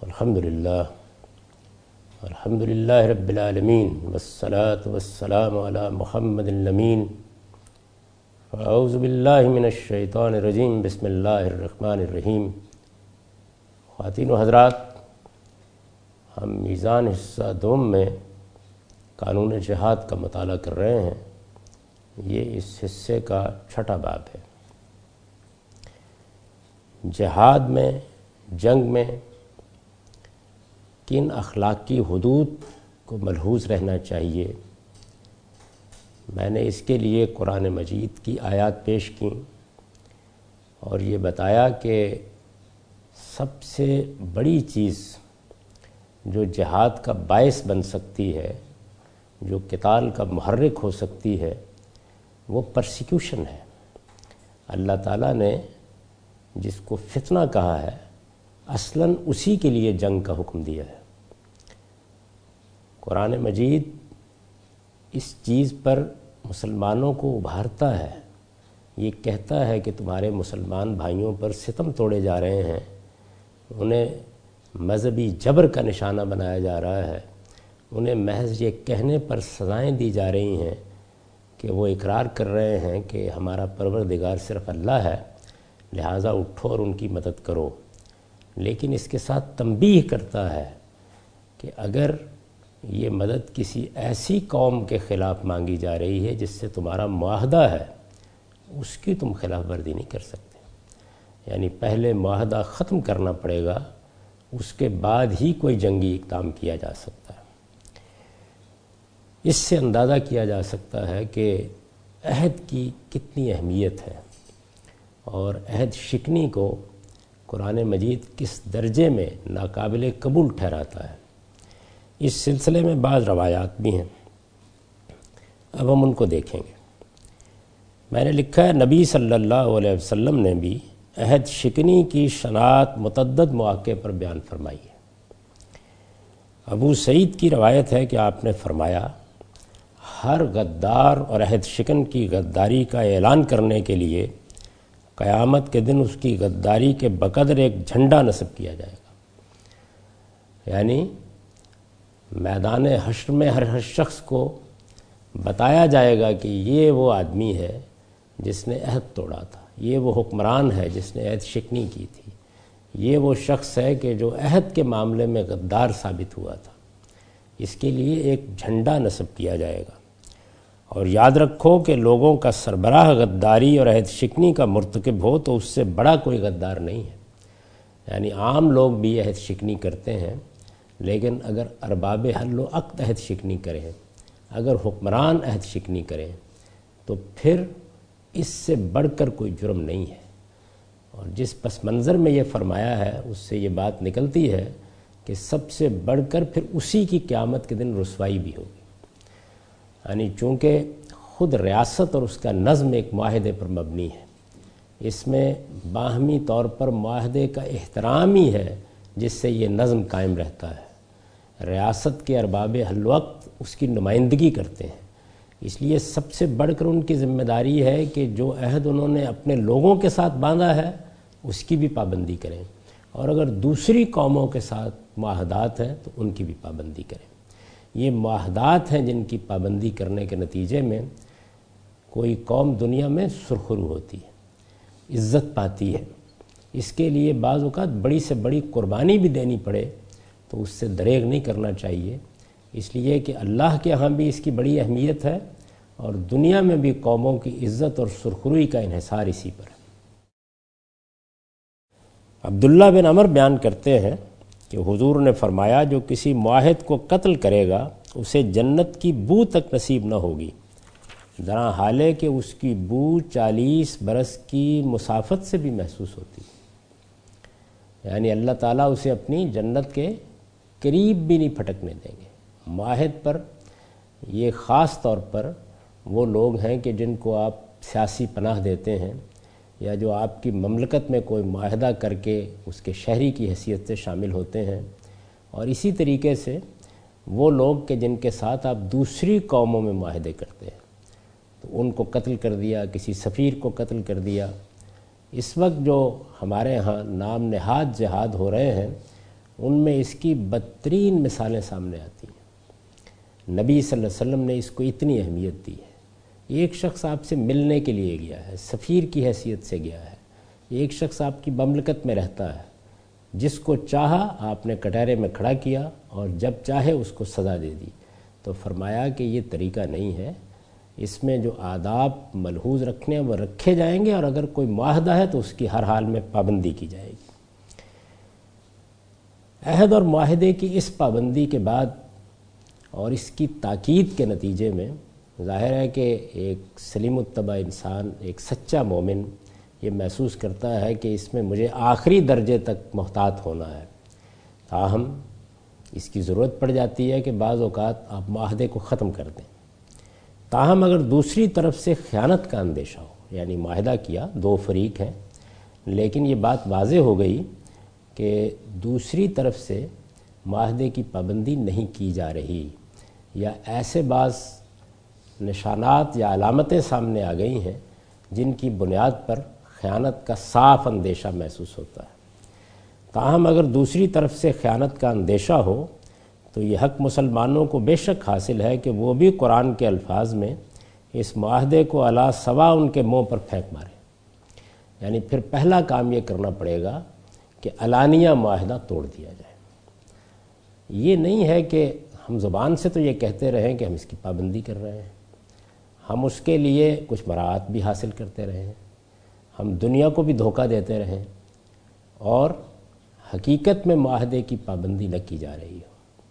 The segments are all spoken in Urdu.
الحمدللہ رب العالمین والصلاة والسلام علی محمد الامین اعوذ باللہ من الشیطان الرجیم بسم اللہ الرحمن الرحیم۔ خواتین و حضرات، ہم میزان حصہ دوم میں قانون جہاد کا مطالعہ کر رہے ہیں۔ یہ اس حصے کا چھٹا باب ہے۔ جہاد میں، جنگ میں کن اخلاقی حدود کو ملحوظ رہنا چاہیے، میں نے اس کے لیے قرآن مجید کی آیات پیش کیں اور یہ بتایا کہ سب سے بڑی چیز جو جہاد کا باعث بن سکتی ہے، جو قتال کا محرک ہو سکتی ہے، وہ پرسیکیوشن ہے۔ اللہ تعالیٰ نے جس کو فتنہ کہا ہے، اصلاً اسی کے لیے جنگ کا حکم دیا ہے۔ قرآن مجید اس چیز پر مسلمانوں کو ابھارتا ہے، یہ کہتا ہے کہ تمہارے مسلمان بھائیوں پر ستم توڑے جا رہے ہیں، انہیں مذہبی جبر کا نشانہ بنایا جا رہا ہے، انہیں محض یہ کہنے پر سزائیں دی جا رہی ہیں کہ وہ اقرار کر رہے ہیں کہ ہمارا پروردگار صرف اللہ ہے، لہٰذا اٹھو اور ان کی مدد کرو۔ لیکن اس کے ساتھ تنبیہ کرتا ہے کہ اگر یہ مدد کسی ایسی قوم کے خلاف مانگی جا رہی ہے جس سے تمہارا معاہدہ ہے، اس کی تم خلاف ورزی نہیں کر سکتے، یعنی پہلے معاہدہ ختم کرنا پڑے گا، اس کے بعد ہی کوئی جنگی اقدام کیا جا سکتا ہے۔ اس سے اندازہ کیا جا سکتا ہے کہ عہد کی کتنی اہمیت ہے اور عہد شکنی کو قرآن مجید کس درجے میں ناقابل قبول ٹھہراتا ہے۔ اس سلسلے میں بعض روایات بھی ہیں، اب ہم ان کو دیکھیں گے۔ میں نے لکھا ہے، نبی صلی اللہ علیہ وسلم نے بھی عہد شکنی کی شناعت متعدد مواقع پر بیان فرمائی ہے۔ ابو سعید کی روایت ہے کہ آپ نے فرمایا، ہر غدار اور عہد شکن کی غداری کا اعلان کرنے کے لیے قیامت کے دن اس کی غداری کے بقدر ایک جھنڈا نصب کیا جائے گا، یعنی میدان حشر میں ہر شخص کو بتایا جائے گا کہ یہ وہ آدمی ہے جس نے عہد توڑا تھا، یہ وہ حکمران ہے جس نے عہد شکنی کی تھی، یہ وہ شخص ہے کہ جو عہد کے معاملے میں غدار ثابت ہوا تھا۔ اس کے لیے ایک جھنڈا نصب کیا جائے گا۔ اور یاد رکھو کہ لوگوں کا سربراہ غداری اور عہد شکنی کا مرتکب ہو تو اس سے بڑا کوئی غدار نہیں ہے، یعنی عام لوگ بھی عہد شکنی کرتے ہیں، لیکن اگر ارباب حل و عقد عہد شکنی کریں، اگر حکمران عہد شکنی کریں تو پھر اس سے بڑھ کر کوئی جرم نہیں ہے۔ اور جس پس منظر میں یہ فرمایا ہے اس سے یہ بات نکلتی ہے کہ سب سے بڑھ کر پھر اسی کی قیامت کے دن رسوائی بھی ہوگی، یعنی چونکہ خود ریاست اور اس کا نظم ایک معاہدے پر مبنی ہے، اس میں باہمی طور پر معاہدے کا احترام ہی ہے جس سے یہ نظم قائم رہتا ہے۔ ریاست کے ارباب حل وقت اس کی نمائندگی کرتے ہیں، اس لیے سب سے بڑھ کر ان کی ذمہ داری ہے کہ جو عہد انہوں نے اپنے لوگوں کے ساتھ باندھا ہے اس کی بھی پابندی کریں، اور اگر دوسری قوموں کے ساتھ معاہدات ہیں تو ان کی بھی پابندی کریں۔ یہ معاہدات ہیں جن کی پابندی کرنے کے نتیجے میں کوئی قوم دنیا میں سرخرو ہوتی ہے، عزت پاتی ہے۔ اس کے لیے بعض اوقات بڑی سے بڑی قربانی بھی دینی پڑے تو اس سے دریغ نہیں کرنا چاہیے، اس لیے کہ اللہ کے ہاں بھی اس کی بڑی اہمیت ہے اور دنیا میں بھی قوموں کی عزت اور سرخروئی کا انحصار اسی پر ہے۔ عبداللہ بن عمر بیان کرتے ہیں کہ حضور نے فرمایا، جو کسی معاہد کو قتل کرے گا اسے جنت کی بو تک نصیب نہ ہوگی، درا حالے کہ اس کی بو 40 برس کی مسافت سے بھی محسوس ہوتی، یعنی اللہ تعالیٰ اسے اپنی جنت کے قریب بھی نہیں پھٹکنے دیں گے۔ معاہد پر یہ خاص طور پر وہ لوگ ہیں کہ جن کو آپ سیاسی پناہ دیتے ہیں یا جو آپ کی مملکت میں کوئی معاہدہ کر کے اس کے شہری کی حیثیت سے شامل ہوتے ہیں، اور اسی طریقے سے وہ لوگ کہ جن کے ساتھ آپ دوسری قوموں میں معاہدے کرتے ہیں، تو ان کو قتل کر دیا، کسی سفیر کو قتل کر دیا۔ اس وقت جو ہمارے ہاں نام نہاد جہاد ہو رہے ہیں ان میں اس کی بدترین مثالیں سامنے آتی ہیں۔ نبی صلی اللہ علیہ وسلم نے اس کو اتنی اہمیت دی ہے۔ ایک شخص آپ سے ملنے کے لیے گیا ہے، سفیر کی حیثیت سے گیا ہے، ایک شخص آپ کی مملکت میں رہتا ہے، جس کو چاہا آپ نے کٹہرے میں کھڑا کیا اور جب چاہے اس کو سزا دے دی، تو فرمایا کہ یہ طریقہ نہیں ہے، اس میں جو آداب ملحوظ رکھنے ہیں وہ رکھے جائیں گے، اور اگر کوئی معاہدہ ہے تو اس کی ہر حال میں پابندی کی جائے گی۔ عہد اور معاہدے کی اس پابندی کے بعد اور اس کی تاکید کے نتیجے میں ظاہر ہے کہ ایک سلیم الطبع انسان، ایک سچا مومن یہ محسوس کرتا ہے کہ اس میں مجھے آخری درجے تک محتاط ہونا ہے۔ تاہم اس کی ضرورت پڑ جاتی ہے کہ بعض اوقات آپ معاہدے کو ختم کر دیں۔ تاہم اگر دوسری طرف سے خیانت کا اندیشہ ہو، یعنی معاہدہ کیا، دو فریق ہیں، لیکن یہ بات واضح ہو گئی کہ دوسری طرف سے معاہدے کی پابندی نہیں کی جا رہی، یا ایسے بعض نشانات یا علامتیں سامنے آ گئی ہیں جن کی بنیاد پر خیانت کا صاف اندیشہ محسوس ہوتا ہے۔ تاہم اگر دوسری طرف سے خیانت کا اندیشہ ہو تو یہ حق مسلمانوں کو بے شک حاصل ہے کہ وہ بھی قرآن کے الفاظ میں اس معاہدے کو علی سوا ان کے منہ پر پھینک مارے، یعنی پھر پہلا کام یہ کرنا پڑے گا کہ علانیہ معاہدہ توڑ دیا جائے۔ یہ نہیں ہے کہ ہم زبان سے تو یہ کہتے رہیں کہ ہم اس کی پابندی کر رہے ہیں، ہم اس کے لیے کچھ مراعات بھی حاصل کرتے رہیں، ہم دنیا کو بھی دھوکہ دیتے رہیں، اور حقیقت میں معاہدے کی پابندی نہ کی جا رہی ہو۔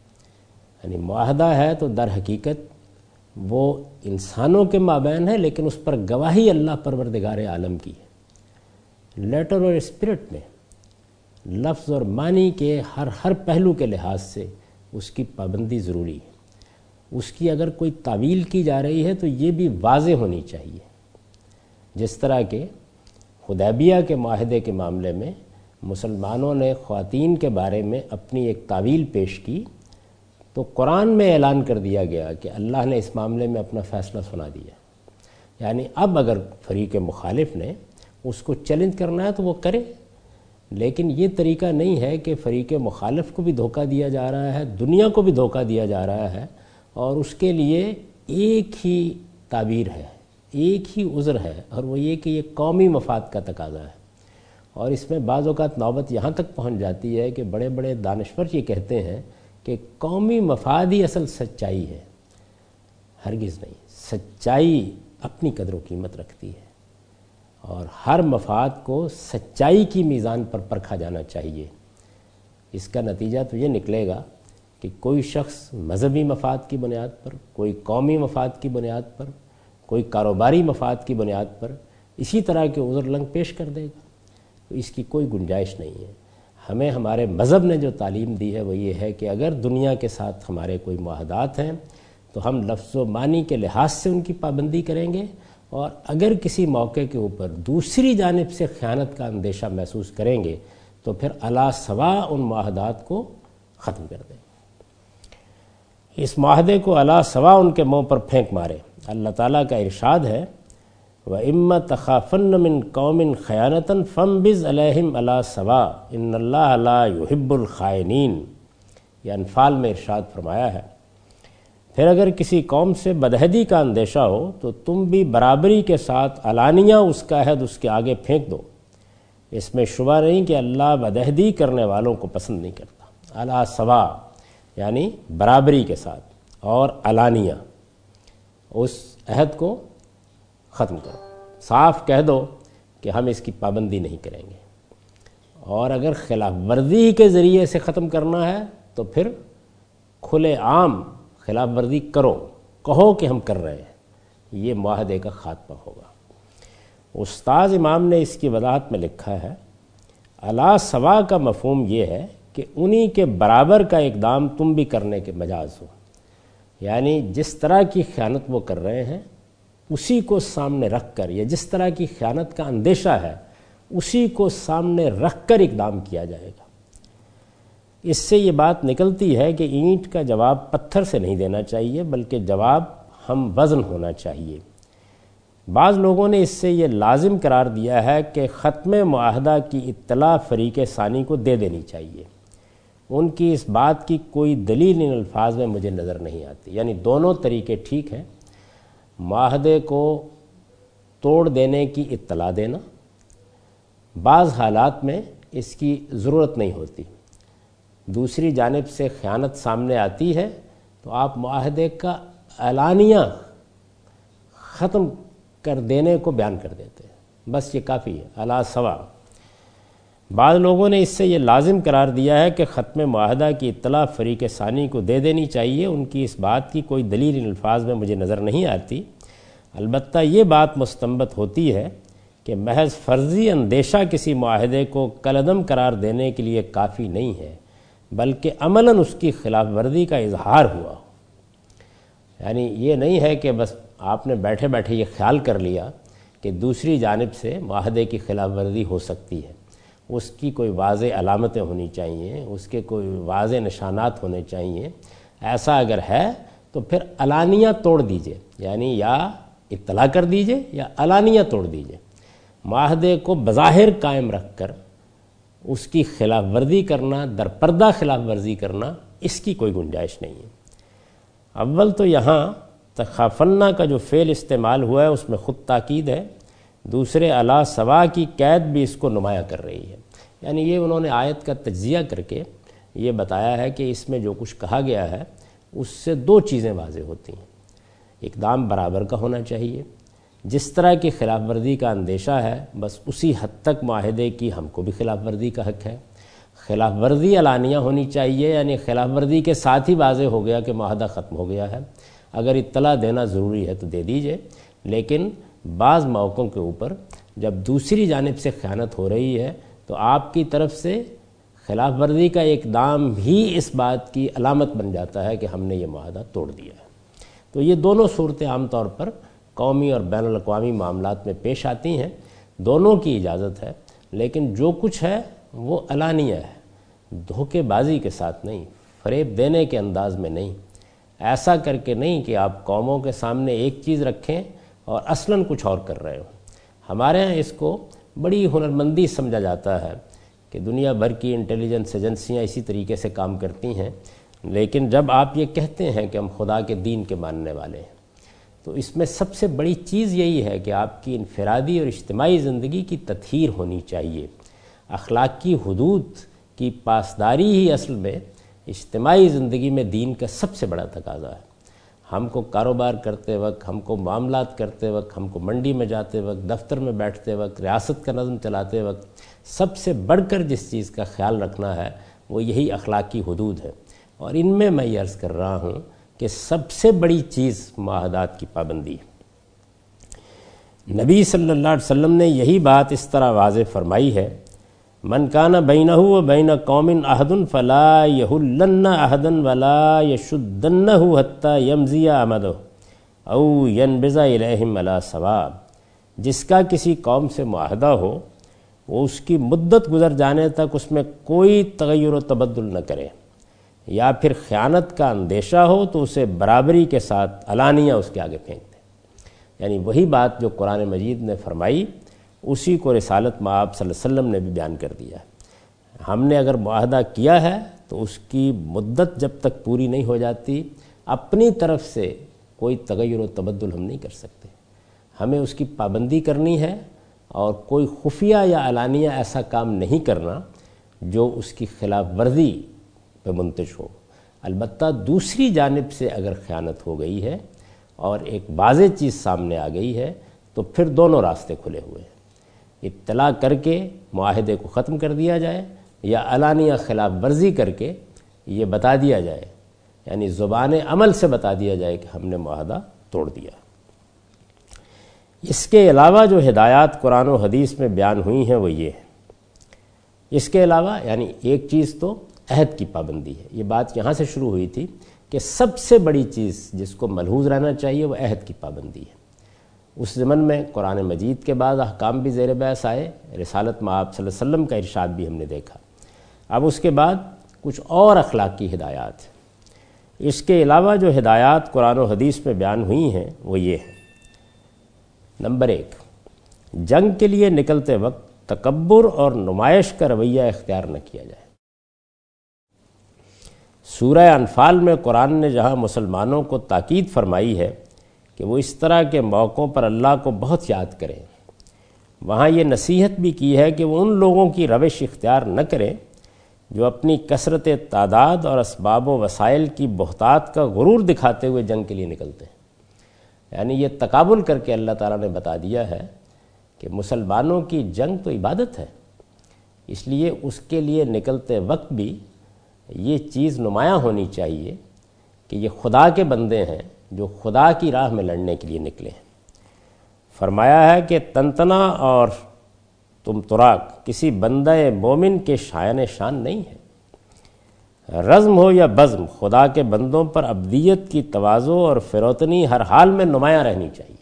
یعنی معاہدہ ہے تو در حقیقت وہ انسانوں کے مابین ہے، لیکن اس پر گواہی اللہ پروردگار عالم کی ہے۔ لیٹر اور اسپرٹ میں لفظ اور معنی کے ہر پہلو کے لحاظ سے اس کی پابندی ضروری ہے۔ اس کی اگر کوئی تعویل کی جا رہی ہے تو یہ بھی واضح ہونی چاہیے۔ جس طرح کہ حدیبیہ کے معاہدے کے معاملے میں مسلمانوں نے خواتین کے بارے میں اپنی ایک تعویل پیش کی، تو قرآن میں اعلان کر دیا گیا کہ اللہ نے اس معاملے میں اپنا فیصلہ سنا دیا۔ یعنی اب اگر فریق مخالف نے اس کو چیلنج کرنا ہے تو وہ کرے، لیکن یہ طریقہ نہیں ہے کہ فریق مخالف کو بھی دھوکہ دیا جا رہا ہے، دنیا کو بھی دھوکہ دیا جا رہا ہے، اور اس کے لیے ایک ہی تعبیر ہے، ایک ہی عذر ہے، اور وہ یہ کہ یہ قومی مفاد کا تقاضا ہے۔ اور اس میں بعض اوقات نوبت یہاں تک پہنچ جاتی ہے کہ بڑے بڑے دانشور یہ کہتے ہیں کہ قومی مفاد ہی اصل سچائی ہے۔ ہرگز نہیں، سچائی اپنی قدر و قیمت رکھتی ہے، اور ہر مفاد کو سچائی کی میزان پر پرکھا جانا چاہیے۔ اس کا نتیجہ تو یہ نکلے گا کہ کوئی شخص مذہبی مفاد کی بنیاد پر، کوئی قومی مفاد کی بنیاد پر، کوئی کاروباری مفاد کی بنیاد پر اسی طرح کے عذر لنگ پیش کر دے گا، تو اس کی کوئی گنجائش نہیں ہے۔ ہمیں ہمارے مذہب نے جو تعلیم دی ہے وہ یہ ہے کہ اگر دنیا کے ساتھ ہمارے کوئی معاہدات ہیں تو ہم لفظ و معنی کے لحاظ سے ان کی پابندی کریں گے، اور اگر کسی موقع کے اوپر دوسری جانب سے خیانت کا اندیشہ محسوس کریں گے تو پھر علی سوا ان معاہدات کو ختم کر دیں گے۔ اس معاہدے کو علی سوا ان کے منہ پر پھینک مارے۔ اللہ تعالیٰ کا ارشاد ہے وَإِمَّا تَخَافَنَّ مِن قَوْمٍ خَيَانَةً فَانبِذْ عَلَيْهِمْ عَلَى سَوَاءٍ إِنَّ اللَّهَ لَا يُحِبُّ الْخَائِنِينَ۔ یہ انفال میں ارشاد فرمایا ہے، پھر اگر کسی قوم سے بدعہدی کا اندیشہ ہو تو تم بھی برابری کے ساتھ علانیہ اس کا عہد اس کے آگے پھینک دو، اس میں شبہ نہیں کہ اللہ بدعہدی کرنے والوں کو پسند نہیں کرتا۔ علی سوا یعنی برابری کے ساتھ، اور علانیہ اس عہد کو ختم کرو، صاف کہہ دو کہ ہم اس کی پابندی نہیں کریں گے، اور اگر خلاف ورزی کے ذریعے سے ختم کرنا ہے تو پھر کھلے عام خلاف ورزی کرو، کہو کہ ہم کر رہے ہیں، یہ معاہدے کا خاتمہ ہوگا۔ استاذ امام نے اس کی وضاحت میں لکھا ہے علی سوا کا مفہوم یہ ہے کہ انہی کے برابر کا اقدام تم بھی کرنے کے مجاز ہو، یعنی جس طرح کی خیانت وہ کر رہے ہیں اسی کو سامنے رکھ کر، یا جس طرح کی خیانت کا اندیشہ ہے اسی کو سامنے رکھ کر اقدام کیا جائے گا۔ اس سے یہ بات نکلتی ہے کہ اینٹ کا جواب پتھر سے نہیں دینا چاہیے، بلکہ جواب ہم وزن ہونا چاہیے۔ بعض لوگوں نے اس سے یہ لازم قرار دیا ہے کہ ختم معاہدہ کی اطلاع فریق ثانی کو دے دینی چاہیے، ان کی اس بات کی کوئی دلیل ان الفاظ میں مجھے نظر نہیں آتی۔ یعنی دونوں طریقے ٹھیک ہیں، معاہدے کو توڑ دینے کی اطلاع دینا، بعض حالات میں اس کی ضرورت نہیں ہوتی، دوسری جانب سے خیانت سامنے آتی ہے تو آپ معاہدے کا اعلانیہ ختم کر دینے کو بیان کر دیتے ہیں، بس یہ کافی ہے، علی سوا۔ بعض لوگوں نے اس سے یہ لازم قرار دیا ہے کہ ختم معاہدہ کی اطلاع فریق ثانی کو دے دینی چاہیے، ان کی اس بات کی کوئی دلیل ان الفاظ میں مجھے نظر نہیں آتی۔ البتہ یہ بات مستنبط ہوتی ہے کہ محض فرضی اندیشہ کسی معاہدے کو کالعدم قرار دینے کے لیے کافی نہیں ہے، بلکہ عملاً اس کی خلاف ورزی کا اظہار ہوا ہو۔ یعنی یہ نہیں ہے کہ بس آپ نے بیٹھے بیٹھے یہ خیال کر لیا کہ دوسری جانب سے معاہدے کی خلاف ورزی ہو سکتی ہے، اس کی کوئی واضح علامتیں ہونی چاہیے، اس کے کوئی واضح نشانات ہونے چاہیے۔ ایسا اگر ہے تو پھر علانیہ توڑ دیجئے، یعنی یا اطلاع کر دیجئے یا علانیہ توڑ دیجئے۔ معاہدے کو بظاہر قائم رکھ کر اس کی خلاف ورزی کرنا، درپردہ خلاف ورزی کرنا، اس کی کوئی گنجائش نہیں ہے۔ اول تو یہاں تخافنہ کا جو فعل استعمال ہوا ہے اس میں خود تاکید ہے، دوسرے علی سوا کی قید بھی اس کو نمایاں کر رہی ہے۔ یعنی یہ انہوں نے آیت کا تجزیہ کر کے یہ بتایا ہے کہ اس میں جو کچھ کہا گیا ہے اس سے دو چیزیں واضح ہوتی ہیں۔ اقدام برابر کا ہونا چاہیے، جس طرح کی خلاف ورزی کا اندیشہ ہے بس اسی حد تک معاہدے کی ہم کو بھی خلاف ورزی کا حق ہے۔ خلاف ورزی علانیہ ہونی چاہیے، یعنی خلاف ورزی کے ساتھ ہی واضح ہو گیا کہ معاہدہ ختم ہو گیا ہے۔ اگر اطلاع دینا ضروری ہے تو دے دیجئے، لیکن بعض موقعوں کے اوپر جب دوسری جانب سے خیانت ہو رہی ہے تو آپ کی طرف سے خلاف ورزی کا اقدام بھی اس بات کی علامت بن جاتا ہے کہ ہم نے یہ معاہدہ توڑ دیا ہے۔ تو یہ دونوں صورتیں عام طور پر قومی اور بین الاقوامی معاملات میں پیش آتی ہیں، دونوں کی اجازت ہے، لیکن جو کچھ ہے وہ علانیہ ہے، دھوکے بازی کے ساتھ نہیں، فریب دینے کے انداز میں نہیں، ایسا کر کے نہیں کہ آپ قوموں کے سامنے ایک چیز رکھیں اور اصلاً کچھ اور کر رہے ہو۔ ہمارے ہاں اس کو بڑی ہنرمندی سمجھا جاتا ہے کہ دنیا بھر کی انٹیلیجنس ایجنسیاں اسی طریقے سے کام کرتی ہیں، لیکن جب آپ یہ کہتے ہیں کہ ہم خدا کے دین کے ماننے والے ہیں تو اس میں سب سے بڑی چیز یہی ہے کہ آپ کی انفرادی اور اجتماعی زندگی کی تطہیر ہونی چاہیے۔ اخلاقی حدود کی پاسداری ہی اصل میں اجتماعی زندگی میں دین کا سب سے بڑا تقاضا ہے۔ ہم کو کاروبار کرتے وقت، ہم کو معاملات کرتے وقت، ہم کو منڈی میں جاتے وقت، دفتر میں بیٹھتے وقت، ریاست کا نظم چلاتے وقت سب سے بڑھ کر جس چیز کا خیال رکھنا ہے وہ یہی اخلاقی حدود ہے، اور ان میں یہ عرض کر رہا ہوں کہ سب سے بڑی چیز معاہدات کی پابندی ہے۔ نبی صلی اللہ علیہ وسلم نے یہی بات اس طرح واضح فرمائی ہے، من کان بینہ و بین قوم عہد فلا یحلن عہدا ولا یشدنہ حتی یمضی امدہ او ینبذ الیہم علی سواء۔ جس کا کسی قوم سے معاہدہ ہو وہ اس کی مدت گزر جانے تک اس میں کوئی تغیر و تبدل نہ کرے، یا پھر خیانت کا اندیشہ ہو تو اسے برابری کے ساتھ علانیہ اس کے آگے پھینک دے۔ یعنی وہی بات جو قرآن مجید نے فرمائی اسی کو رسالت مآب صلی اللہ علیہ وسلم نے بھی بیان کر دیا ہے۔ ہم نے اگر معاہدہ کیا ہے تو اس کی مدت جب تک پوری نہیں ہو جاتی اپنی طرف سے کوئی تغیر و تبدل ہم نہیں کر سکتے، ہمیں اس کی پابندی کرنی ہے، اور کوئی خفیہ یا علانیہ ایسا کام نہیں کرنا جو اس کی خلاف ورزی پہ منتج ہو۔ البتہ دوسری جانب سے اگر خیانت ہو گئی ہے اور ایک واضح چیز سامنے آ گئی ہے تو پھر دونوں راستے کھلے ہوئے ہیں، اطلاع کر کے معاہدے کو ختم کر دیا جائے یا علانیہ خلاف ورزی کر کے یہ بتا دیا جائے، یعنی زبان عمل سے بتا دیا جائے کہ ہم نے معاہدہ توڑ دیا۔ اس کے علاوہ جو ہدایات قرآن و حدیث میں بیان ہوئی ہیں وہ یہ ہے، اس کے علاوہ یعنی ایک چیز تو عہد کی پابندی ہے، یہ بات یہاں سے شروع ہوئی تھی کہ سب سے بڑی چیز جس کو ملحوظ رہنا چاہیے وہ عہد کی پابندی ہے۔ اس ضمن میں قرآن مجید کے بعد احکام بھی زیر بحث آئے، رسالت مآب صلی اللہ علیہ وسلم کا ارشاد بھی ہم نے دیکھا، اب اس کے بعد کچھ اور اخلاقی ہدایات ہیں۔ اس کے علاوہ جو ہدایات قرآن و حدیث میں بیان ہوئی ہیں وہ یہ ہیں، نمبر 1، جنگ کے لیے نکلتے وقت تکبر اور نمائش کا رویہ اختیار نہ کیا جائے۔ سورہ انفال میں قرآن نے جہاں مسلمانوں کو تاکید فرمائی ہے کہ وہ اس طرح کے موقعوں پر اللہ کو بہت یاد کریں، وہاں یہ نصیحت بھی کی ہے کہ وہ ان لوگوں کی روش اختیار نہ کریں جو اپنی کثرت تعداد اور اسباب و وسائل کی بہتات کا غرور دکھاتے ہوئے جنگ کے لیے نکلتے ہیں۔ یعنی یہ تقابل کر کے اللہ تعالیٰ نے بتا دیا ہے کہ مسلمانوں کی جنگ تو عبادت ہے، اس لیے اس کے لیے نکلتے وقت بھی یہ چیز نمایاں ہونی چاہیے کہ یہ خدا کے بندے ہیں جو خدا کی راہ میں لڑنے کے لیے نکلے ہیں۔ فرمایا ہے کہ تنتنا اور تم تراک کسی بندہ مومن کے شایان شان نہیں ہے۔ رزم ہو یا بزم، خدا کے بندوں پر ابدیت کی تواضع اور فروتنی ہر حال میں نمایاں رہنی چاہیے۔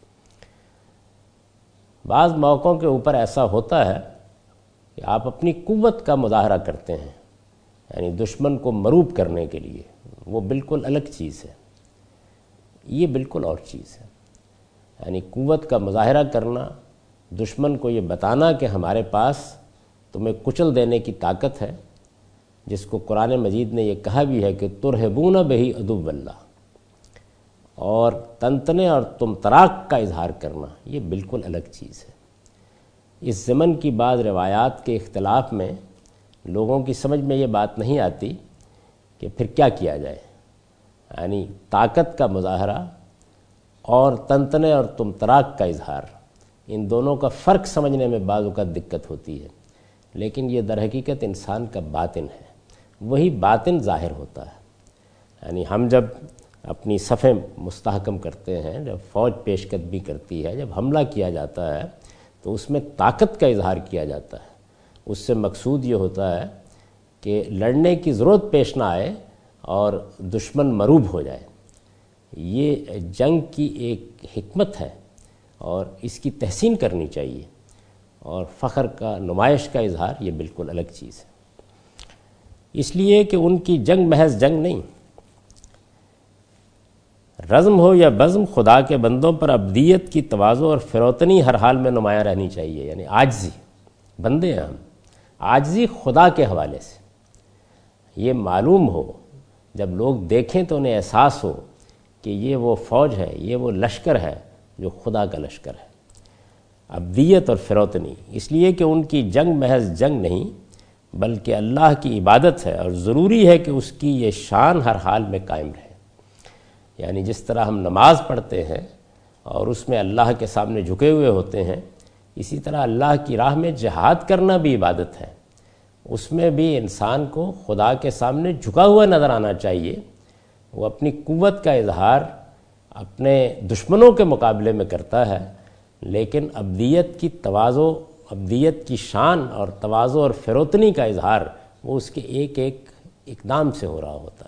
بعض موقعوں کے اوپر ایسا ہوتا ہے کہ آپ اپنی قوت کا مظاہرہ کرتے ہیں، یعنی دشمن کو مروب کرنے کے لیے، وہ بالکل الگ چیز ہے، یہ بالکل اور چیز ہے۔ یعنی قوت کا مظاہرہ کرنا، دشمن کو یہ بتانا کہ ہمارے پاس تمہیں کچل دینے کی طاقت ہے، جس کو قرآن مجید نے یہ کہا بھی ہے کہ ترہبون بہی عدو اللہ، اور تنتنے اور تم تراک کا اظہار کرنا، یہ بالکل الگ چیز ہے۔ اس زمن کی بعض روایات کے اختلاف میں لوگوں کی سمجھ میں یہ بات نہیں آتی کہ پھر کیا کیا جائے، یعنی طاقت کا مظاہرہ اور تنتنے اور تم تراک کا اظہار، ان دونوں کا فرق سمجھنے میں بعض اوقات دقت ہوتی ہے، لیکن یہ در حقیقت انسان کا باطن ہے، وہی باطن ظاہر ہوتا ہے۔ یعنی ہم جب اپنی صفیں مستحکم کرتے ہیں، جب فوج پیش قدمی کرتی ہے، جب حملہ کیا جاتا ہے تو اس میں طاقت کا اظہار کیا جاتا ہے، اس سے مقصود یہ ہوتا ہے کہ لڑنے کی ضرورت پیش نہ آئے اور دشمن مروب ہو جائے۔ یہ جنگ کی ایک حکمت ہے اور اس کی تحسین کرنی چاہیے، اور فخر کا، نمائش کا اظہار یہ بالکل الگ چیز ہے۔ اس لیے کہ ان کی جنگ محض جنگ نہیں، رزم ہو یا بزم، خدا کے بندوں پر ابدیت کی تواضع اور فروتنی ہر حال میں نمایاں رہنی چاہیے، یعنی عاجزی، بندے ہیں ہم، عاجزی خدا کے حوالے سے یہ معلوم ہو، جب لوگ دیکھیں تو انہیں احساس ہو کہ یہ وہ فوج ہے، یہ وہ لشکر ہے جو خدا کا لشکر ہے۔ ابدیت اور فروتنی، اس لیے کہ ان کی جنگ محض جنگ نہیں بلکہ اللہ کی عبادت ہے، اور ضروری ہے کہ اس کی یہ شان ہر حال میں قائم رہے۔ یعنی جس طرح ہم نماز پڑھتے ہیں اور اس میں اللہ کے سامنے جھکے ہوئے ہوتے ہیں، اسی طرح اللہ کی راہ میں جہاد کرنا بھی عبادت ہے، اس میں بھی انسان کو خدا کے سامنے جھکا ہوا نظر آنا چاہیے۔ وہ اپنی قوت کا اظہار اپنے دشمنوں کے مقابلے میں کرتا ہے، لیکن ابدیت کی تواضع، ابدیت کی شان اور تواضع اور فروتنی کا اظہار وہ اس کے ایک ایک اقدام سے ہو رہا ہوتا ہے۔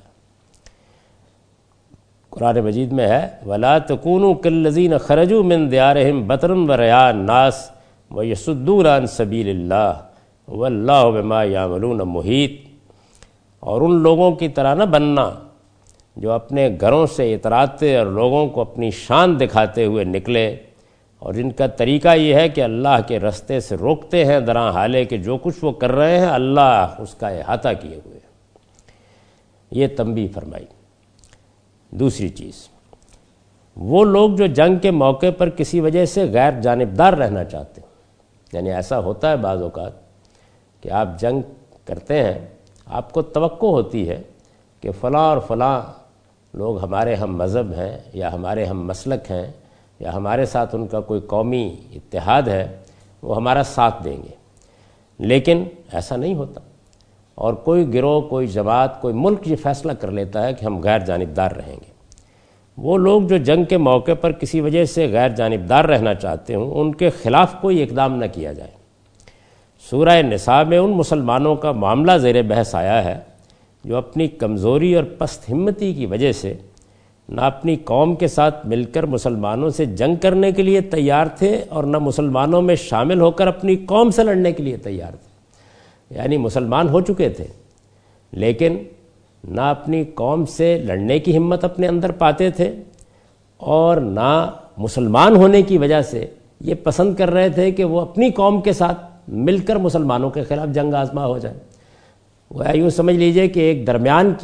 قرآن مجید میں ہے وَلَا تَكُونُوا كَالَّذِينَ خَرَجُوا مِن دِيَارِهِمْ بَطْرًا وَرِئَاءَ النَّاسِ وَيَصُدُّونَ عَن سَبِيلِ اللَّهِ وَاللَّهُ بِمَا يَعْمَلُونَ مُحِيطٌ، اور ان لوگوں کی طرح نہ بننا جو اپنے گھروں سے اتراتے اور لوگوں کو اپنی شان دکھاتے ہوئے نکلے، اور جن کا طریقہ یہ ہے کہ اللہ کے رستے سے روکتے ہیں، دراں حالے کہ جو کچھ وہ کر رہے ہیں اللہ اس کا احاطہ کیے ہوئے۔ یہ تنبیہ فرمائی۔ دوسری چیز، وہ لوگ جو جنگ کے موقع پر کسی وجہ سے غیر جانبدار رہنا چاہتے ہیں، یعنی ایسا ہوتا ہے بعض اوقات کہ آپ جنگ کرتے ہیں، آپ کو توقع ہوتی ہے کہ فلاں اور فلاں لوگ ہمارے ہم مذہب ہیں یا ہمارے ہم مسلک ہیں یا ہمارے ساتھ ان کا کوئی قومی اتحاد ہے، وہ ہمارا ساتھ دیں گے، لیکن ایسا نہیں ہوتا، اور کوئی گروہ، کوئی جماعت، کوئی ملک یہ فیصلہ کر لیتا ہے کہ ہم غیر جانبدار رہیں گے۔ وہ لوگ جو جنگ کے موقع پر کسی وجہ سے غیر جانبدار رہنا چاہتے ہوں، ان کے خلاف کوئی اقدام نہ کیا جائے۔ سورہ نساء میں ان مسلمانوں کا معاملہ زیر بحث آیا ہے جو اپنی کمزوری اور پست ہمتی کی وجہ سے نہ اپنی قوم کے ساتھ مل کر مسلمانوں سے جنگ کرنے کے لیے تیار تھے اور نہ مسلمانوں میں شامل ہو کر اپنی قوم سے لڑنے کے لیے تیار تھے۔ یعنی مسلمان ہو چکے تھے لیکن نہ اپنی قوم سے لڑنے کی ہمت اپنے اندر پاتے تھے، اور نہ مسلمان ہونے کی وجہ سے یہ پسند کر رہے تھے کہ وہ اپنی قوم کے ساتھ مل کر مسلمانوں کے خلاف جنگ آزما ہو جائے۔ وہ یوں سمجھ لیجئے کہ ایک درمیان کی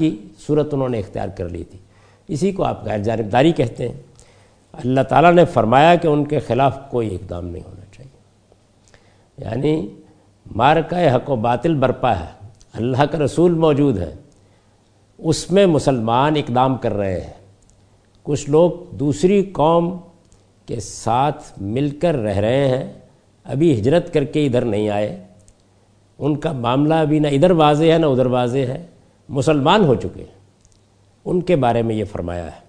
صورت انہوں نے اختیار کر لی تھی. اسی کو آپ غیر جانبداری کہتے ہیں. اللہ تعالیٰ نے فرمایا کہ ان کے خلاف کوئی اقدام نہیں ہونا چاہیے. یعنی معرکہ حق و باطل برپا ہے، اللہ کا رسول موجود ہے، اس میں مسلمان اقدام کر رہے ہیں. کچھ لوگ دوسری قوم کے ساتھ مل کر رہ رہے ہیں، ابھی ہجرت کر کے ادھر نہیں آئے، ان کا معاملہ ابھی نہ ادھر واضح ہے نہ ادھر واضح ہے، مسلمان ہو چکے ہیں. ان کے بارے میں یہ فرمایا ہے.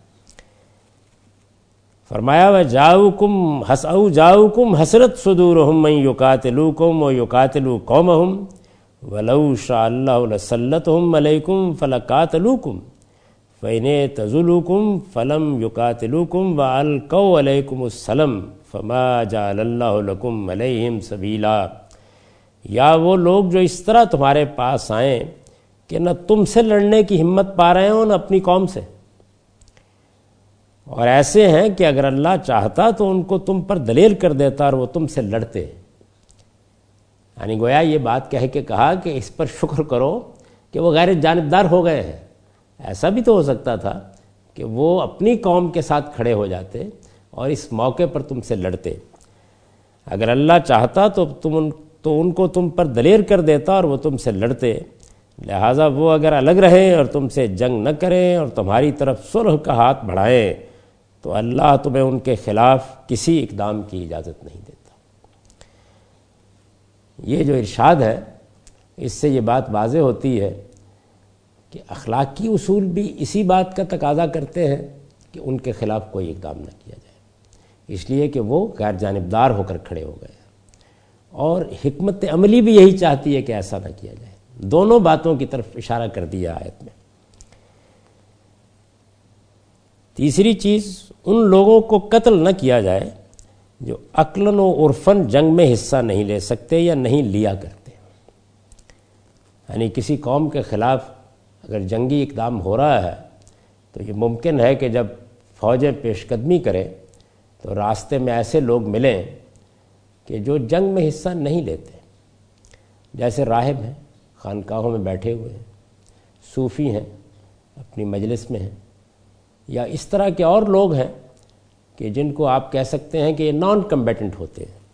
فرمایا وَجَاؤُكُمْ حَسْأَوْ جَاؤُكُمْ حَسْرَتْ صُدُورُهُمْ مَنْ يُقَاتِلُوكُمْ وَيُقَاتِلُوا قَوْمَهُمْ وَلَوْ شَاءَ اللَّهُ لَسَلَّطَهُمْ عَلَيْكُمْ فَلَقَاتَلُوكُمْ فَإِنْ اعْتَزَلُوكُمْ فَلَمْ يُقَاتِلُوكُمْ وَأَلْقَوْا عَلَيْكُمُ السَّلَامَ فَمَا جَعَلَ اللَّهُ لَكُمْ عَلَيْهِمْ سَبِيلًا. یا وہ لوگ جو اس طرح تمہارے پاس آئیں کہ نہ تم سے لڑنے کی ہمت پا رہے ہوں نہ اپنی قوم سے، اور ایسے ہیں کہ اگر اللہ چاہتا تو ان کو تم پر دلیر کر دیتا اور وہ تم سے لڑتے. یعنی گویا یہ بات کہہ کے کہا کہ اس پر شکر کرو کہ وہ غیر جانبدار ہو گئے ہیں. ایسا بھی تو ہو سکتا تھا کہ وہ اپنی قوم کے ساتھ کھڑے ہو جاتے اور اس موقع پر تم سے لڑتے. اگر اللہ چاہتا تو ان کو تم پر دلیر کر دیتا اور وہ تم سے لڑتے. لہٰذا وہ اگر الگ رہیں اور تم سے جنگ نہ کریں اور تمہاری طرف صلح کا ہاتھ بڑھائیں تو اللہ تمہیں ان کے خلاف کسی اقدام کی اجازت نہیں دیتا. یہ جو ارشاد ہے اس سے یہ بات واضح ہوتی ہے کہ اخلاقی اصول بھی اسی بات کا تقاضا کرتے ہیں کہ ان کے خلاف کوئی اقدام نہ کیا جائے، اس لیے کہ وہ غیر جانبدار ہو کر کھڑے ہو گئے. اور حکمت عملی بھی یہی چاہتی ہے کہ ایسا نہ کیا جائے. دونوں باتوں کی طرف اشارہ کر دیا آیت میں. تیسری چیز، ان لوگوں کو قتل نہ کیا جائے جو عقلاً و عرفاً جنگ میں حصہ نہیں لے سکتے یا نہیں لیا کرتے. یعنی کسی قوم کے خلاف اگر جنگی اقدام ہو رہا ہے تو یہ ممکن ہے کہ جب فوجیں پیش قدمی کریں تو راستے میں ایسے لوگ ملیں کہ جو جنگ میں حصہ نہیں لیتے، جیسے راہب ہیں، خانقاہوں میں بیٹھے ہوئے ہیں، صوفی ہیں، اپنی مجلس میں ہیں، یا اس طرح کے اور لوگ ہیں کہ جن کو آپ کہہ سکتے ہیں کہ یہ نان کمبیٹنٹ ہوتے ہیں.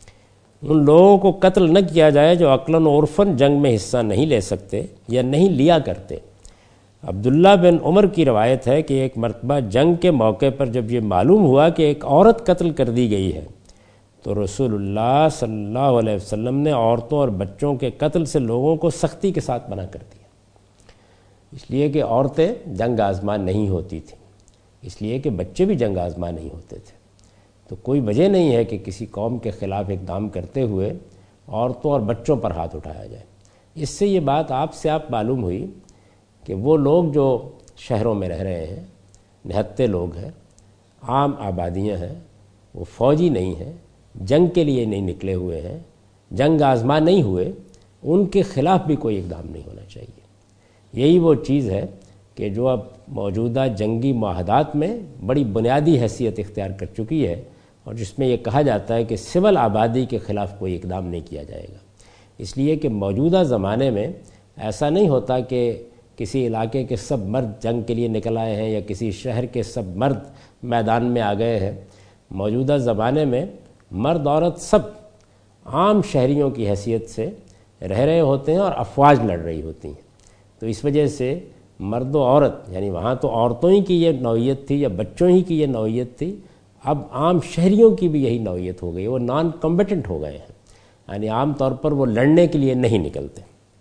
ان لوگوں کو قتل نہ کیا جائے جو عقلاً و عرفاً جنگ میں حصہ نہیں لے سکتے یا نہیں لیا کرتے. عبداللہ بن عمر کی روایت ہے کہ ایک مرتبہ جنگ کے موقع پر جب یہ معلوم ہوا کہ ایک عورت قتل کر دی گئی ہے تو رسول اللہ صلی اللہ علیہ وسلم نے عورتوں اور بچوں کے قتل سے لوگوں کو سختی کے ساتھ منع کر دیا، اس لیے کہ عورتیں جنگ آزما نہیں ہوتی تھیں، اس لیے کہ بچے بھی جنگ آزما نہیں ہوتے تھے. تو کوئی وجہ نہیں ہے کہ کسی قوم کے خلاف اقدام کرتے ہوئے عورتوں اور بچوں پر ہاتھ اٹھایا جائے. اس سے یہ بات آپ سے معلوم ہوئی کہ وہ لوگ جو شہروں میں رہ رہے ہیں، نہتے لوگ ہیں، عام آبادیاں ہیں، وہ فوجی نہیں ہیں، جنگ کے لیے نہیں نکلے ہوئے ہیں، جنگ آزما نہیں ہوئے، ان کے خلاف بھی کوئی اقدام نہیں ہونا چاہیے. یہی وہ چیز ہے کہ جو اب موجودہ جنگی معاہدات میں بڑی بنیادی حیثیت اختیار کر چکی ہے، اور جس میں یہ کہا جاتا ہے کہ سول آبادی کے خلاف کوئی اقدام نہیں کیا جائے گا. اس لیے کہ موجودہ زمانے میں ایسا نہیں ہوتا کہ کسی علاقے کے سب مرد جنگ کے لیے نکل آئے ہیں یا کسی شہر کے سب مرد میدان میں آ گئے ہیں. موجودہ زمانے میں مرد عورت سب عام شہریوں کی حیثیت سے رہ رہے ہوتے ہیں اور افواج لڑ رہی ہوتی ہیں. تو اس وجہ سے مرد و عورت، یعنی وہاں تو عورتوں ہی کی یہ نوعیت تھی یا بچوں ہی کی یہ نوعیت تھی، اب عام شہریوں کی بھی یہی نوعیت ہو گئی. وہ نان کمبیٹنٹ ہو گئے ہیں، یعنی عام طور پر وہ لڑنے کے لیے نہیں نکلتے.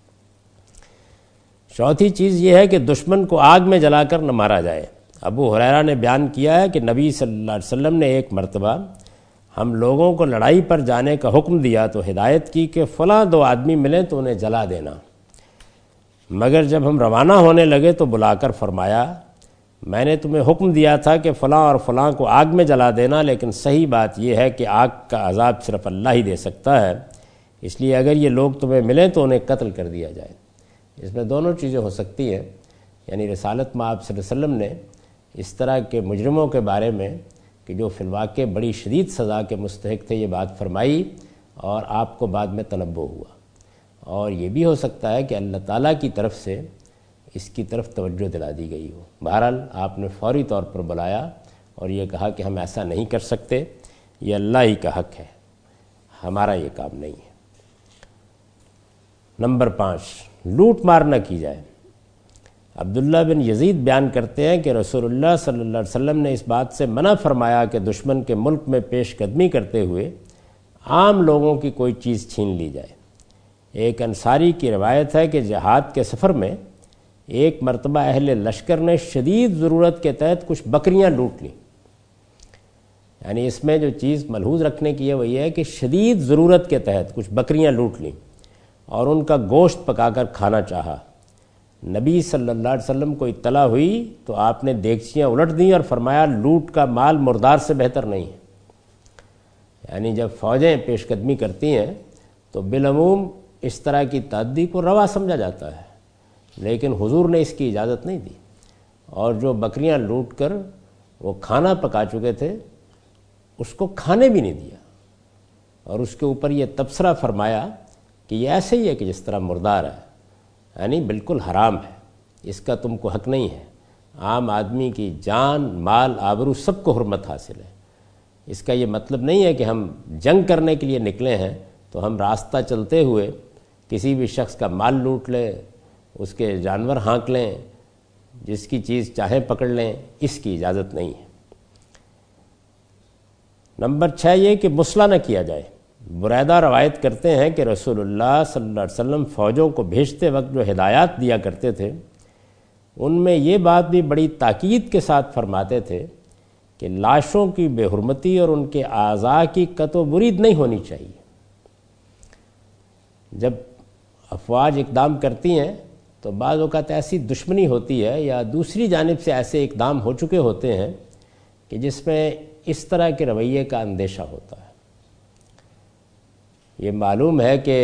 چوتھی چیز یہ ہے کہ دشمن کو آگ میں جلا کر نہ مارا جائے. ابو ہریرہ نے بیان کیا ہے کہ نبی صلی اللہ علیہ وسلم نے ایک مرتبہ ہم لوگوں کو لڑائی پر جانے کا حکم دیا تو ہدایت کی کہ فلاں 2 آدمی ملیں تو انہیں جلا دینا. مگر جب ہم روانہ ہونے لگے تو بلا کر فرمایا میں نے تمہیں حکم دیا تھا کہ فلاں اور فلاں کو آگ میں جلا دینا، لیکن صحیح بات یہ ہے کہ آگ کا عذاب صرف اللہ ہی دے سکتا ہے، اس لیے اگر یہ لوگ تمہیں ملیں تو انہیں قتل کر دیا جائے. اس میں دونوں چیزیں ہو سکتی ہیں، یعنی رسالت میں آپ صلی اللہ علیہ وسلم نے اس طرح کے مجرموں کے بارے میں کہ جو فی الواقع بڑی شدید سزا کے مستحق تھے یہ بات فرمائی اور آپ کو بعد میں تنبہ ہوا. اور یہ بھی ہو سکتا ہے کہ اللہ تعالیٰ کی طرف سے اس کی طرف توجہ دلا دی گئی ہو۔ بہرحال آپ نے فوری طور پر بلایا اور یہ کہا کہ ہم ایسا نہیں کر سکتے، یہ اللہ ہی کا حق ہے، ہمارا یہ کام نہیں ہے۔ نمبر 5، لوٹ مار نہ کی جائے۔ عبداللہ بن یزید بیان کرتے ہیں کہ رسول اللہ صلی اللہ علیہ وسلم نے اس بات سے منع فرمایا کہ دشمن کے ملک میں پیش قدمی کرتے ہوئے عام لوگوں کی کوئی چیز چھین لی جائے۔ ایک انصاری کی روایت ہے کہ جہاد کے سفر میں ایک مرتبہ اہل لشکر نے شدید ضرورت کے تحت کچھ بکریاں لوٹ لیں۔ یعنی اس میں جو چیز ملحوظ رکھنے کی ہے وہ یہ ہے کہ شدید ضرورت کے تحت کچھ بکریاں لوٹ لیں اور ان کا گوشت پکا کر کھانا چاہا۔ نبی صلی اللہ علیہ وسلم کو اطلاع ہوئی تو آپ نے دیگچیاں الٹ دیں اور فرمایا لوٹ کا مال مردار سے بہتر نہیں ہے۔ یعنی جب فوجیں پیش قدمی کرتی ہیں تو بالعموم اس طرح کی تعدی کو روا سمجھا جاتا ہے، لیکن حضور نے اس کی اجازت نہیں دی، اور جو بکریاں لوٹ کر وہ کھانا پکا چکے تھے اس کو کھانے بھی نہیں دیا، اور اس کے اوپر یہ تبصرہ فرمایا کہ یہ ایسے ہی ہے کہ جس طرح مردار ہے، یعنی بالکل حرام ہے، اس کا تم کو حق نہیں ہے۔ عام آدمی کی جان، مال، آبرو سب کو حرمت حاصل ہے۔ اس کا یہ مطلب نہیں ہے کہ ہم جنگ کرنے کے لیے نکلے ہیں تو ہم راستہ چلتے ہوئے کسی بھی شخص کا مال لوٹ لیں، اس کے جانور ہانک لیں، جس کی چیز چاہیں پکڑ لیں، اس کی اجازت نہیں ہے۔ نمبر 6 یہ کہ مسئلہ نہ کیا جائے۔ بریدہ روایت کرتے ہیں کہ رسول اللہ صلی اللہ علیہ وسلم فوجوں کو بھیجتے وقت جو ہدایات دیا کرتے تھے ان میں یہ بات بھی بڑی تاکید کے ساتھ فرماتے تھے کہ لاشوں کی بے حرمتی اور ان کے اعضاء کی قطع و برید نہیں ہونی چاہیے۔ جب افواج اقدام کرتی ہیں تو بعض اوقات ایسی دشمنی ہوتی ہے یا دوسری جانب سے ایسے اقدام ہو چکے ہوتے ہیں کہ جس میں اس طرح کے رویے کا اندیشہ ہوتا ہے۔ یہ معلوم ہے کہ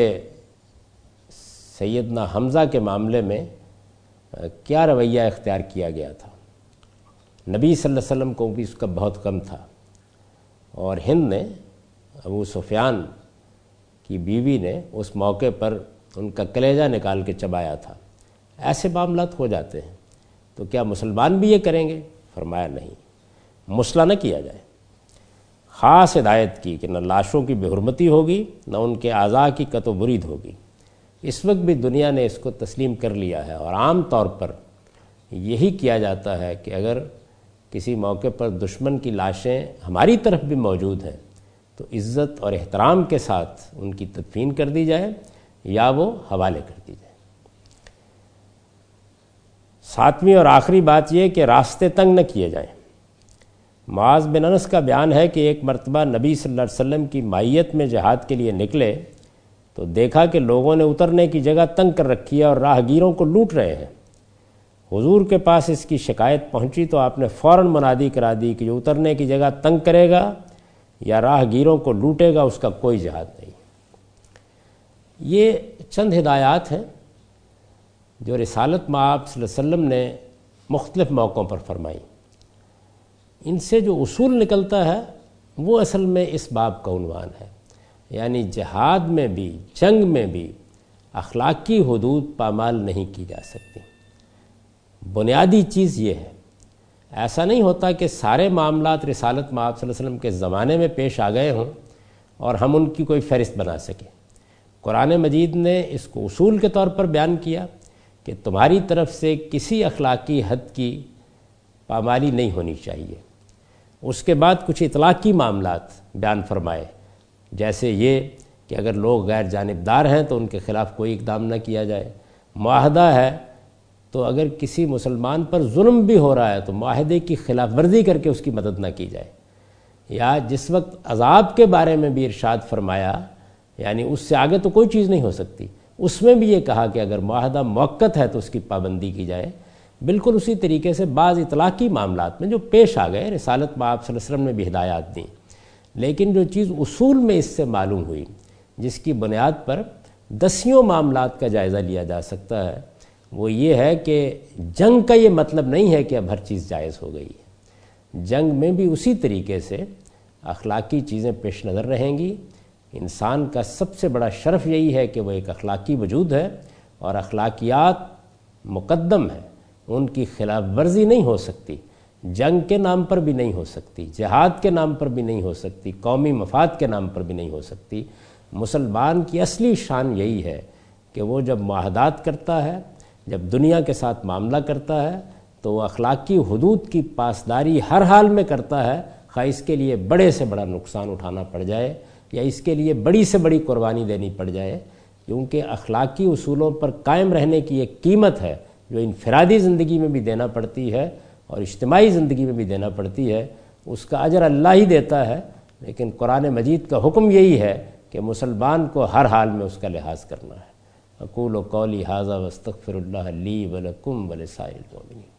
سیدنا حمزہ کے معاملے میں کیا رویہ اختیار کیا گیا تھا۔ نبی صلی اللہ علیہ وسلم کو بھی اس کا بہت غم تھا، اور ہند نے، ابو سفیان کی بیوی نے اس موقع پر ان کا کلیجہ نکال کے چبایا تھا۔ ایسے معاملات ہو جاتے ہیں تو کیا مسلمان بھی یہ کریں گے؟ فرمایا نہیں، مسئلہ نہ کیا جائے۔ خاص ہدایت کی کہ نہ لاشوں کی بے حرمتی ہوگی نہ ان کے اعضاء کی قطع و برید ہوگی۔ اس وقت بھی دنیا نے اس کو تسلیم کر لیا ہے، اور عام طور پر یہی کیا جاتا ہے کہ اگر کسی موقع پر دشمن کی لاشیں ہماری طرف بھی موجود ہیں تو عزت اور احترام کے ساتھ ان کی تدفین کر دی جائے یا وہ حوالے کر دی جائے۔ 7ویں اور آخری بات یہ کہ راستے تنگ نہ کیے جائیں۔ معاذ بن انس کا بیان ہے کہ ایک مرتبہ نبی صلی اللہ علیہ وسلم کی معیت میں جہاد کے لیے نکلے تو دیکھا کہ لوگوں نے اترنے کی جگہ تنگ کر رکھی ہے اور راہگیروں کو لوٹ رہے ہیں۔ حضور کے پاس اس کی شکایت پہنچی تو آپ نے فوراً منادی کرا دی کہ جو اترنے کی جگہ تنگ کرے گا یا راہگیروں کو لوٹے گا اس کا کوئی جہاد نہیں۔ یہ چند ہدایات ہیں جو رسالت مآب صلی اللہ علیہ وسلم نے مختلف موقعوں پر فرمائی۔ ان سے جو اصول نکلتا ہے وہ اصل میں اس باب کا عنوان ہے، یعنی جہاد میں بھی، جنگ میں بھی اخلاقی حدود پامال نہیں کی جا سکتی۔ بنیادی چیز یہ ہے۔ ایسا نہیں ہوتا کہ سارے معاملات رسالت مآب صلی اللہ علیہ وسلم کے زمانے میں پیش آ گئے ہوں اور ہم ان کی کوئی فہرست بنا سکیں۔ قرآن مجید نے اس کو اصول کے طور پر بیان کیا کہ تمہاری طرف سے کسی اخلاقی حد کی پامالی نہیں ہونی چاہیے۔ اس کے بعد کچھ اطلاقی معاملات بیان فرمائے، جیسے یہ کہ اگر لوگ غیر جانبدار ہیں تو ان کے خلاف کوئی اقدام نہ کیا جائے۔ معاہدہ ہے تو اگر کسی مسلمان پر ظلم بھی ہو رہا ہے تو معاہدے کی خلاف ورزی کر کے اس کی مدد نہ کی جائے۔ یا جس وقت عذاب کے بارے میں بھی ارشاد فرمایا، یعنی اس سے آگے تو کوئی چیز نہیں ہو سکتی، اس میں بھی یہ کہا کہ اگر معاہدہ موقت ہے تو اس کی پابندی کی جائے۔ بالکل اسی طریقے سے بعض اطلاقی معاملات میں جو پیش آ گئے رسالت مآب صلی اللہ علیہ وسلم نے بھی ہدایات دیں، لیکن جو چیز اصول میں اس سے معلوم ہوئی جس کی بنیاد پر دسیوں معاملات کا جائزہ لیا جا سکتا ہے، وہ یہ ہے کہ جنگ کا یہ مطلب نہیں ہے کہ اب ہر چیز جائز ہو گئی ہے۔ جنگ میں بھی اسی طریقے سے اخلاقی چیزیں پیش نظر رہیں گی۔ انسان کا سب سے بڑا شرف یہی ہے کہ وہ ایک اخلاقی وجود ہے، اور اخلاقیات مقدم ہے، ان کی خلاف ورزی نہیں ہو سکتی، جنگ کے نام پر بھی نہیں ہو سکتی، جہاد کے نام پر بھی نہیں ہو سکتی، قومی مفاد کے نام پر بھی نہیں ہو سکتی۔ مسلمان کی اصلی شان یہی ہے کہ وہ جب معاہدات کرتا ہے، جب دنیا کے ساتھ معاملہ کرتا ہے تو وہ اخلاقی حدود کی پاسداری ہر حال میں کرتا ہے، خواہ اس کے لیے بڑے سے بڑا نقصان اٹھانا پڑ جائے یا اس کے لیے بڑی سے بڑی قربانی دینی پڑ جائے، کیونکہ اخلاقی اصولوں پر قائم رہنے کی ایک قیمت ہے جو انفرادی زندگی میں بھی دینا پڑتی ہے اور اجتماعی زندگی میں بھی دینا پڑتی ہے، اس کا اجر اللہ ہی دیتا ہے۔ لیکن قرآن مجید کا حکم یہی ہے کہ مسلمان کو ہر حال میں اس کا لحاظ کرنا ہے۔ اقول قولی ھذا واستغفر اللہ لی ولکم ولسائر المؤمنین۔